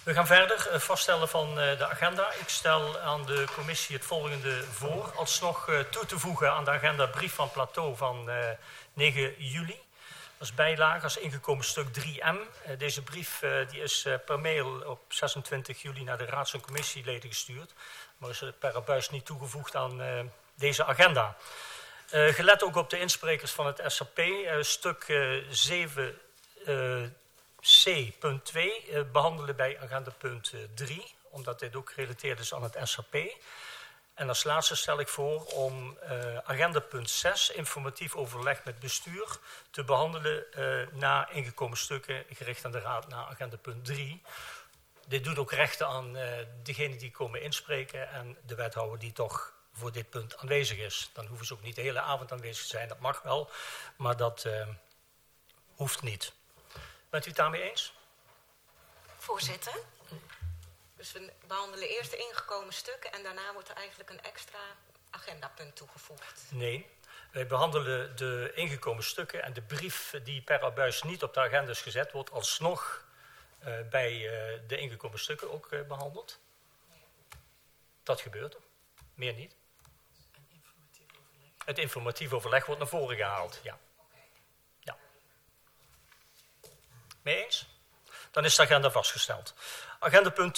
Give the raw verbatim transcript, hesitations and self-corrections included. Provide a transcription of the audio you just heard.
We gaan verder uh, vaststellen van uh, de agenda. Ik stel aan de commissie het volgende voor. Alsnog uh, toe te voegen aan de agenda brief van Plateau van uh, negen juli. Als bijlage, als ingekomen stuk drie M. Uh, deze brief uh, die is uh, per mail op zesentwintig juli naar de raads- en commissieleden gestuurd. Maar is uh, per abuis niet toegevoegd aan uh, deze agenda. Uh, gelet ook op de insprekers van het S A P, uh, stuk uh, zeven C punt twee uh, behandelen bij agenda punt drie, omdat dit ook gerelateerd is aan het S A P. En als laatste stel ik voor om uh, agenda punt zes, informatief overleg met bestuur, te behandelen uh, na ingekomen stukken gericht aan de raad na agenda punt drie. Dit doet ook rechten aan uh, degenen die komen inspreken en de wethouder die toch voor dit punt aanwezig is. Dan hoeven ze ook niet de hele avond aanwezig te zijn, dat mag wel, maar dat uh, hoeft niet. Bent u het daarmee eens? Voorzitter, dus we behandelen eerst de ingekomen stukken en daarna wordt er eigenlijk een extra agendapunt toegevoegd. Nee, wij behandelen de ingekomen stukken en de brief die per abuis niet op de agenda is gezet, wordt alsnog uh, bij uh, de ingekomen stukken ook uh, behandeld. Dat gebeurt er, meer niet. Het informatief overleg wordt naar voren gehaald, ja. ja. Mee eens? Dan is de agenda vastgesteld. Agenda punt